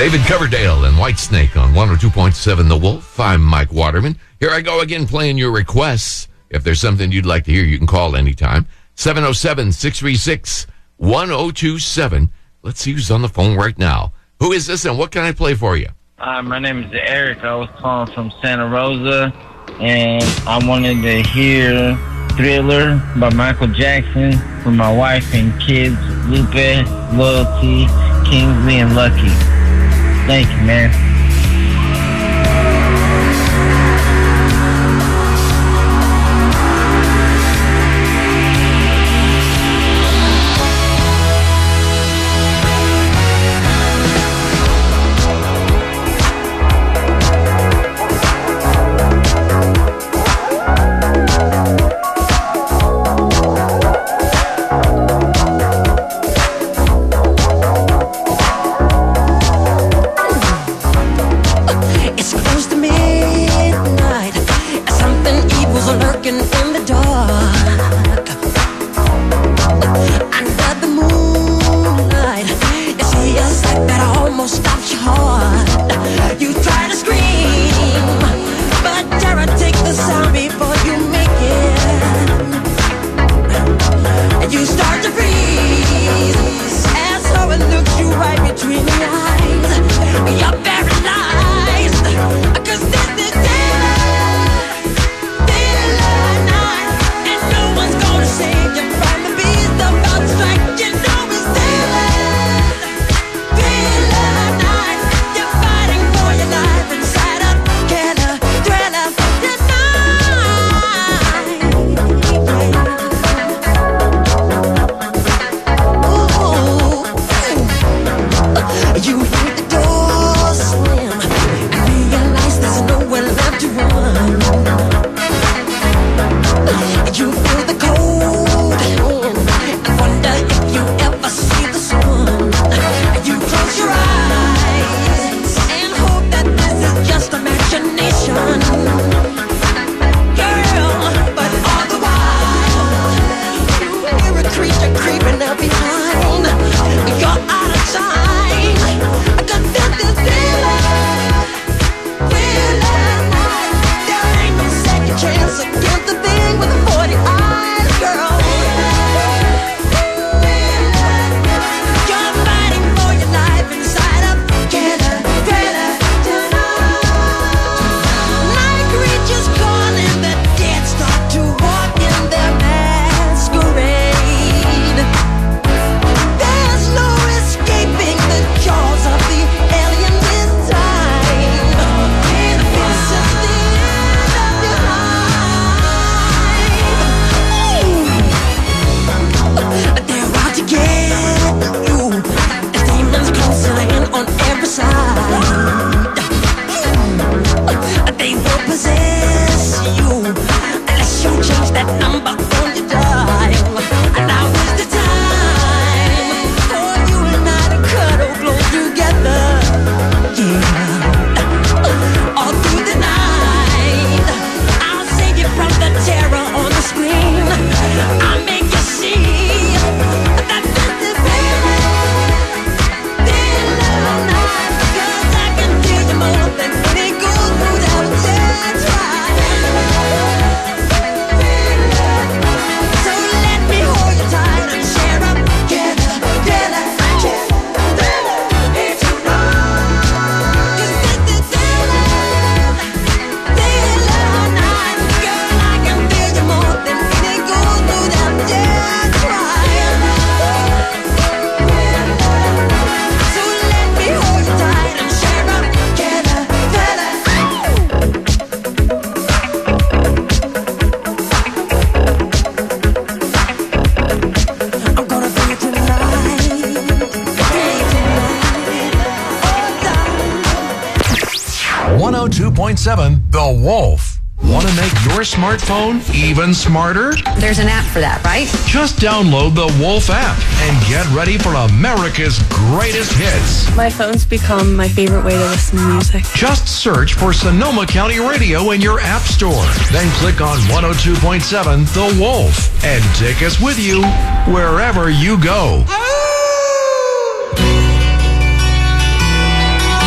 David Coverdale and Whitesnake on 102.7 The Wolf. I'm Mike Waterman. Here I go again playing your requests. If there's something you'd like to hear, you can call anytime. 707-636-1027. Let's see who's on the phone right now. Who is this and what can I play for you? My name is Eric. I was calling from Santa Rosa, and I wanted to hear Thriller by Michael Jackson for my wife and kids, Lupe, Loyalty, Kingsley, and Lucky. Thank you, man. The Wolf. Want to make your smartphone even smarter? There's an app for that, right? Just download the Wolf app and get ready for America's greatest hits. My phone's become my favorite way to listen to music. Just search for Sonoma County Radio in your app store. Then click on 102.7 The Wolf and take us with you wherever you go.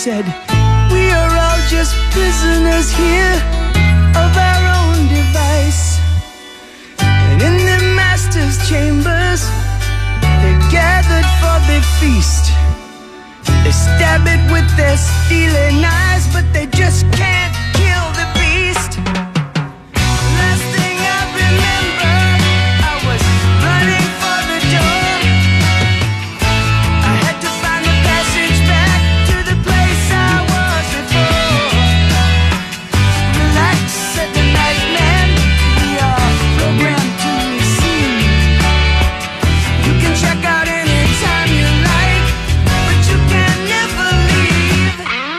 said, we are all just prisoners here of our own device. And in the master's chambers, they're gathered for the feast. They stab it with their steely knives, but they just can't kill the beast. Last thing I remember, I was running for the door. I had to find the passage back to the place I was before. Relax, said the night man, we are programmed to receive. You can check out anytime you like, but you can never leave.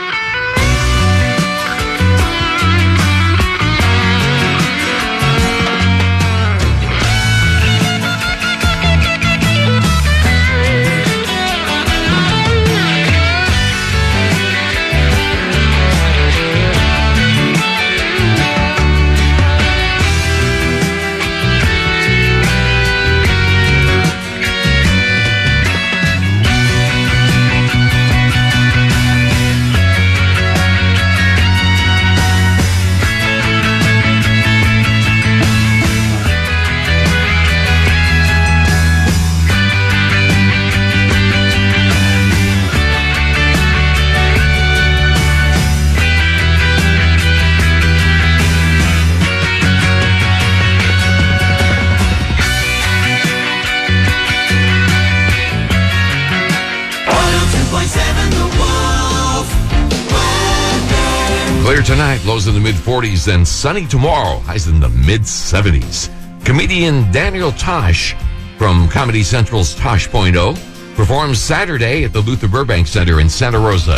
Clear tonight, lows in the mid-40s, then sunny tomorrow, highs in the mid-70s. Comedian Daniel Tosh from Comedy Central's Tosh.0 performs Saturday at the Luther Burbank Center in Santa Rosa.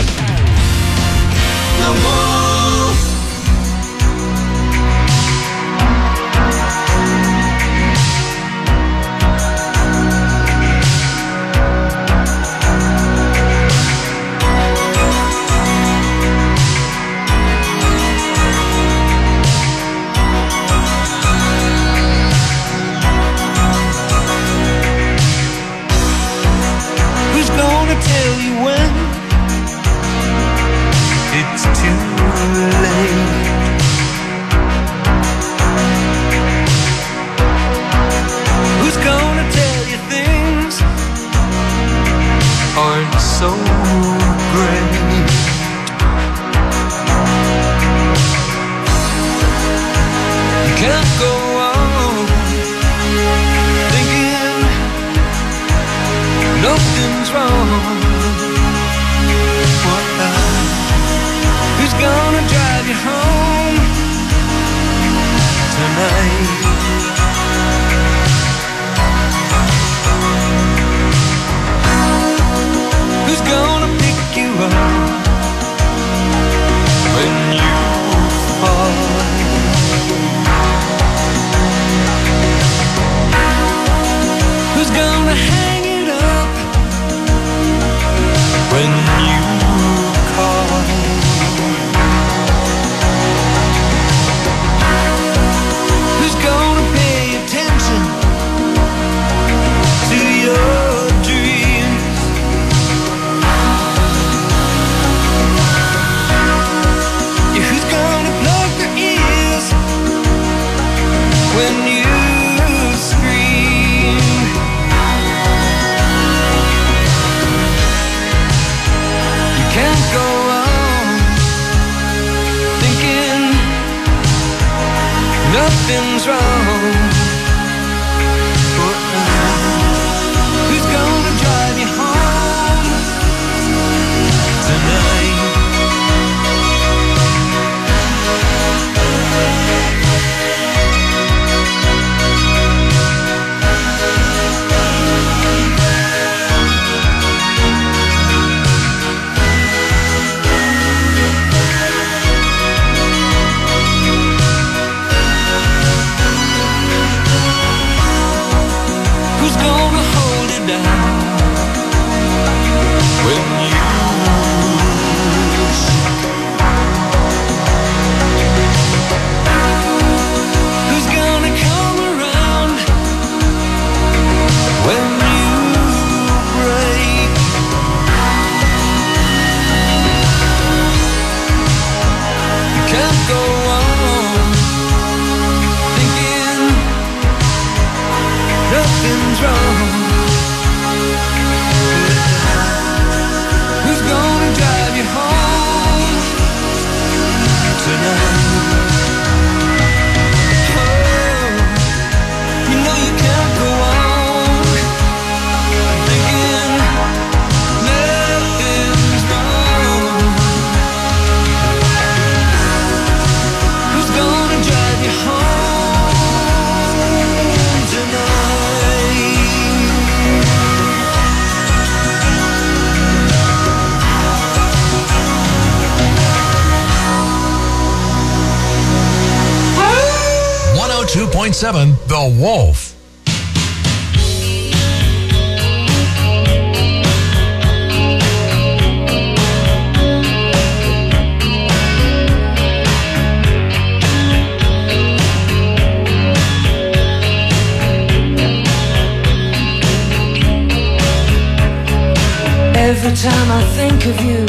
Who's gonna tell you when it's too late? Who's gonna tell you things aren't so great? You can't go on thinking nothing's wrong. Who's gonna drive you home tonight? Who's gonna pick you up when you fall? Who's gonna hang it up when you call? Who's gonna pay attention to your dreams? Yeah, who's gonna plug their ears when you scream? You can't go on thinking nothing's wrong. Who's gonna drive you home tonight? 102.7 The Wolf. Every time I think of you,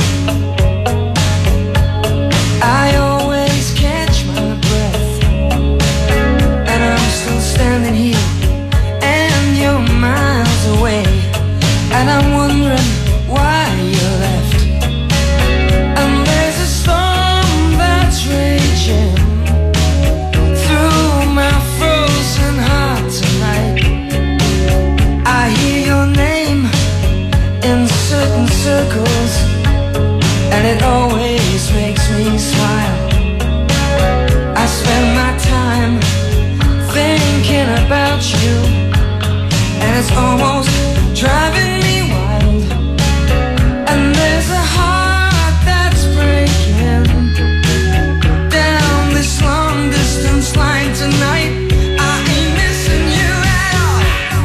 I always catch my breath. And I'm still standing here, and you're miles away. And I'm wondering why you left. And there's a storm that's raging through my frozen heart tonight. I hear your name in certain circles, and it always makes me smile. I spend my time thinking about you, and it's almost driving me wild. And there's a heart that's breaking down this long distance line tonight. I ain't missing you at all.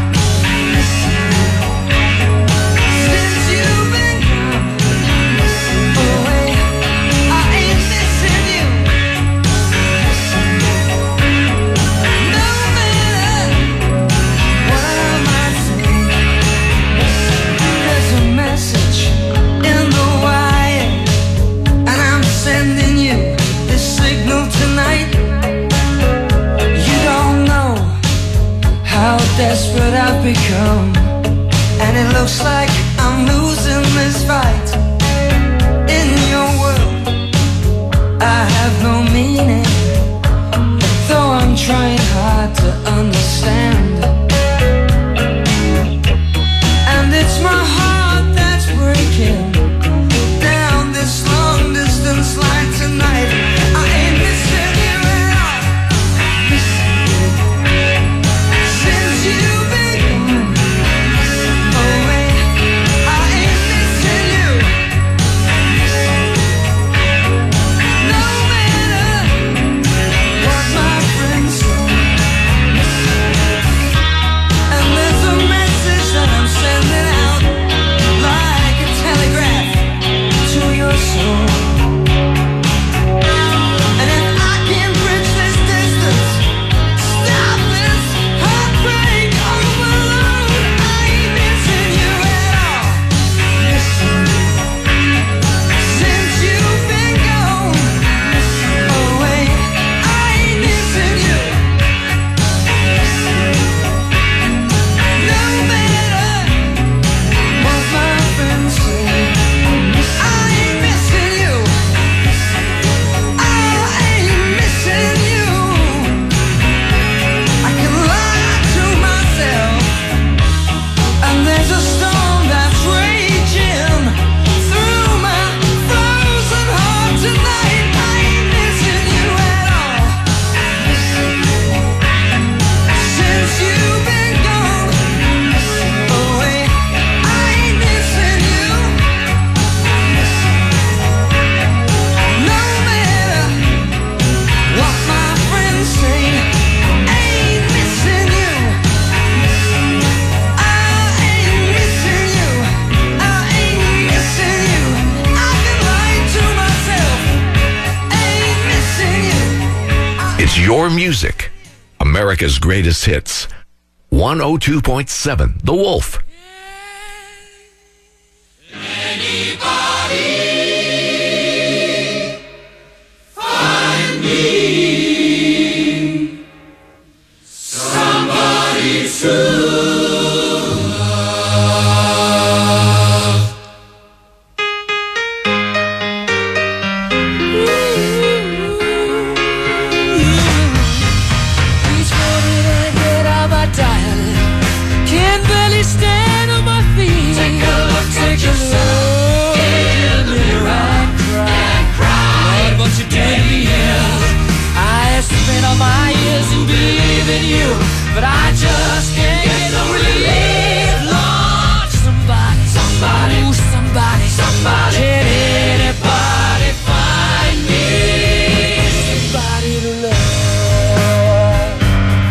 Since you've been gone away, I ain't missing you. No matter what I might say, there's a message in the wire, and I'm sending you this signal tonight. You don't know how desperate I've become, and it looks like I'm losing this fight. In your world, I have no meaning, though I'm trying hard to understand. And it's my heart that's breaking down this long distance line tonight. I ain't missing you at all. Since you've been gone away, I ain't missing you. No matter what my friends say. And there's a message that I'm sending out like a telegraph to your soul. And if I can bridge this distance, stop this heartbreak overload, I ain't missing you at all. Since you've been gone away, I ain't missing you. No matter what my friends say, I ain't missing you. I ain't missing you. I can lie to myself, and there's a storm that's raging through my frozen heart tonight. I ain't missing you at all. Since you've been gone away, I ain't missing you. No matter what my friends say, I ain't missing you. I ain't missing you. I ain't missing you. I can lie to myself. I ain't missing you. It's your music. America's greatest hits. 102.7 The Wolf. Each morning I get out my diary, can barely stand on my feet. Take a look at yourself in the mirror and cry. Lord, what you did to me is I have spent all my years in believing you, but I just can't get no relief. Lord, somebody, ooh, somebody, can anybody find me somebody to love?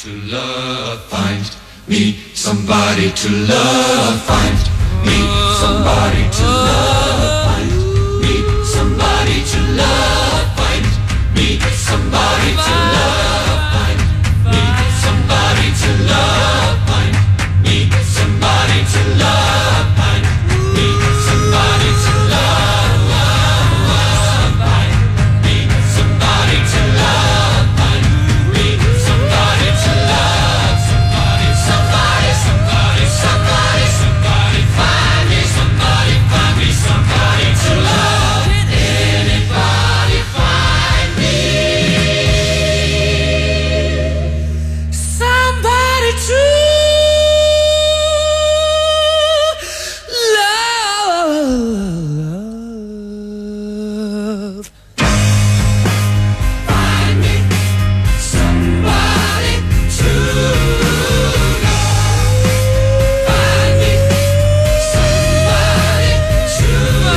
to love, find me somebody to love, find me somebody to love, find me somebody to love, find me somebody to love, find me somebody to love, find me somebody to love, find me somebody to love, find me somebody to love, find me somebody to love, somebody, somebody, somebody, somebody, somebody, find me somebody to love. Anybody find me somebody to love. Find me somebody to love. Find me somebody to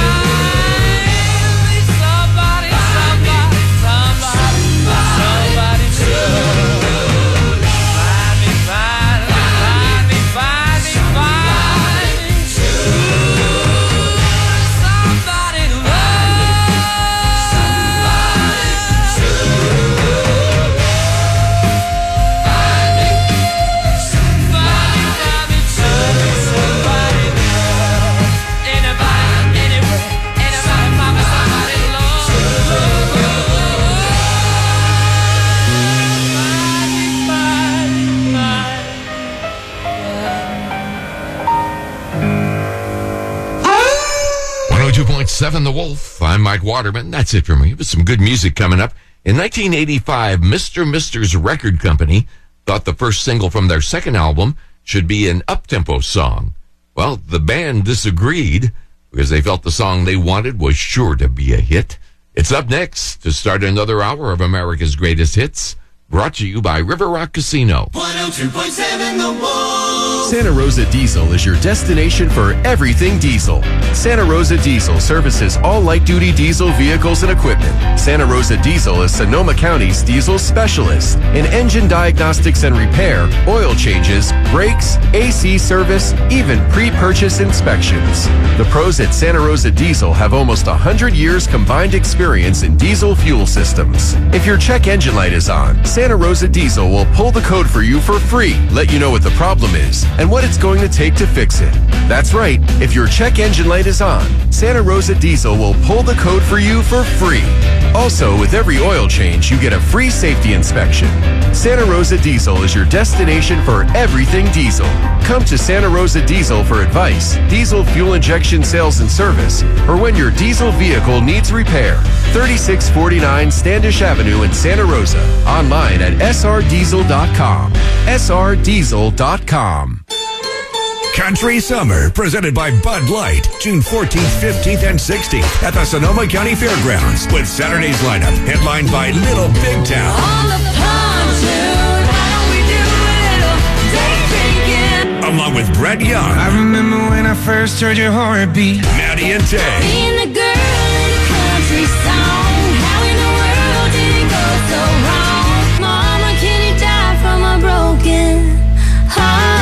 love. Somebody, somebody, somebody to love. Find me, find me, find me, find me, find me to love. Somebody to love. Somebody to love. Find me somebody, find me to somebody to love. Anybody, anywhere, anybody, find me somebody to love. Find me, 102.7 The Wolf. I'm Mike Waterman. That's it for me. With some good music coming up. In 1985, Mr. Mister's record company thought the first single from their second album should be an up-tempo song. Well, the band disagreed because they felt the song they wanted was sure to be a hit. It's up next to start another hour of America's Greatest Hits, brought to you by River Rock Casino. 102.7 The Wolf. Santa Rosa Diesel is your destination for everything diesel. Santa Rosa Diesel services all light-duty diesel vehicles and equipment. Santa Rosa Diesel is Sonoma County's diesel specialist in engine diagnostics and repair, oil changes, brakes, AC service, even pre-purchase inspections. The pros at Santa Rosa Diesel have almost 100 years combined experience in diesel fuel systems. If your check engine light is on, Santa Rosa Diesel will pull the code for you for free, let you know what the problem is, and what it's going to take to fix it. That's right, if your check engine light is on, Santa Rosa Diesel will pull the code for you for free. Also, with every oil change, you get a free safety inspection. Santa Rosa Diesel is your destination for everything diesel. Come to Santa Rosa Diesel for advice, diesel fuel injection sales and service, or when your diesel vehicle needs repair. 3649 Standish Avenue in Santa Rosa. Online at srdiesel.com. srdiesel.com. Country Summer, presented by Bud Light, June 14th, 15th, and 16th at the Sonoma County Fairgrounds, with Saturday's lineup headlined by Little Big Town. On the pontoon, how we do a little day drinking. Along with Brett Young, I remember when I first heard your heartbeat. Maddie and Tay, Being a girl in a country song, how in the world did it go so wrong? Mama, can you die from a broken heart?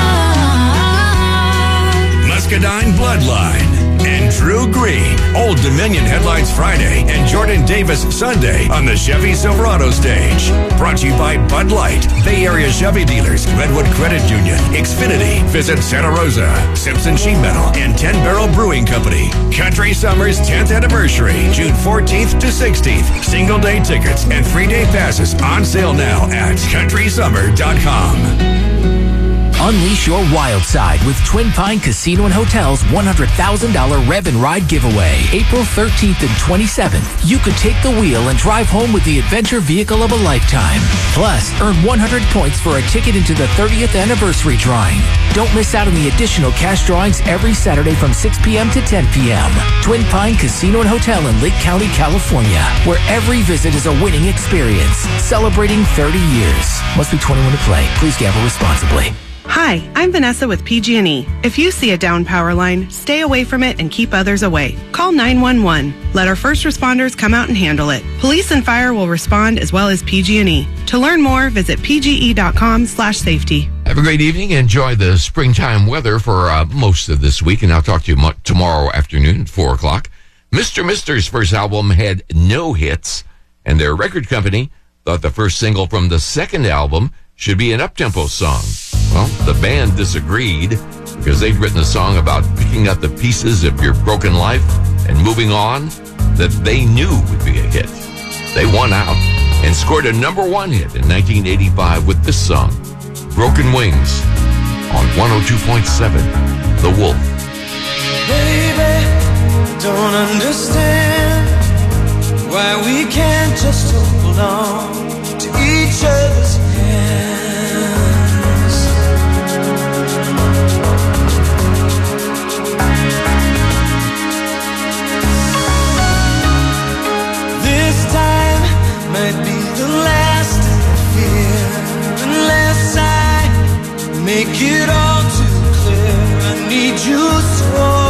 Muscadine Bloodline, and Drew Green. Old Dominion headlines Friday and Jordan Davis Sunday on the Chevy Silverado stage. Brought to you by Bud Light, Bay Area Chevy dealers, Redwood Credit Union, Xfinity, Visit Santa Rosa, Simpson Sheet Metal, and 10 Barrel Brewing Company. Country Summer's 10th anniversary, June 14th to 16th. Single day tickets and 3-day passes on sale now at countrysummer.com. Unleash your wild side with Twin Pine Casino and Hotel's $100,000 Rev and Ride giveaway. April 13th and 27th. You could take the wheel and drive home with the adventure vehicle of a lifetime. Plus, earn 100 points for a ticket into the 30th anniversary drawing. Don't miss out on the additional cash drawings every Saturday from 6 p.m. to 10 p.m. Twin Pine Casino and Hotel in Lake County, California, where every visit is a winning experience. Celebrating 30 years. Must be 21 to play. Please gamble responsibly. Hi, I'm Vanessa with PG&E. If you see a down power line, stay away from it and keep others away. Call 911. Let our first responders come out and handle it. Police and fire will respond as well as PG&E. To learn more, visit pge.com/safety. Have a great evening. Enjoy the springtime weather for most of this week, and I'll talk to you tomorrow afternoon at 4 o'clock. Mr. Mister's first album had no hits, and their record company thought the first single from the second album should be an up-tempo song. Well, the band disagreed because they'd written a song about picking up the pieces of your broken life and moving on that they knew would be a hit. They won out and scored a #1 hit in 1985 with this song, Broken Wings, on 102.7 The Wolf. Baby, don't understand why we can't just hold on to each other's hands. This time might be the last fear, unless I make it all too clear. I need you so.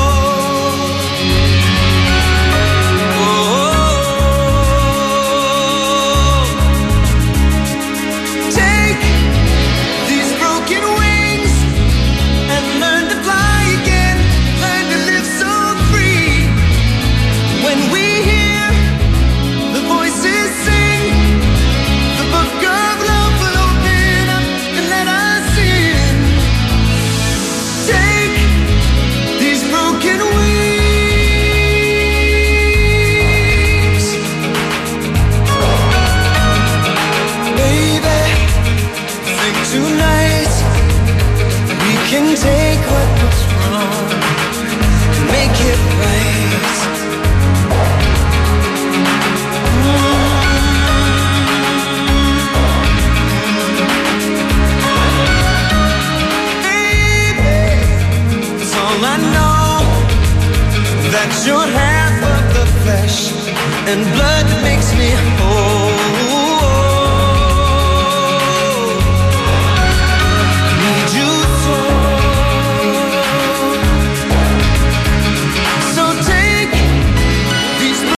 Take what was wrong and make it right. Baby, it's all I know, that you're half of the flesh and blood that makes me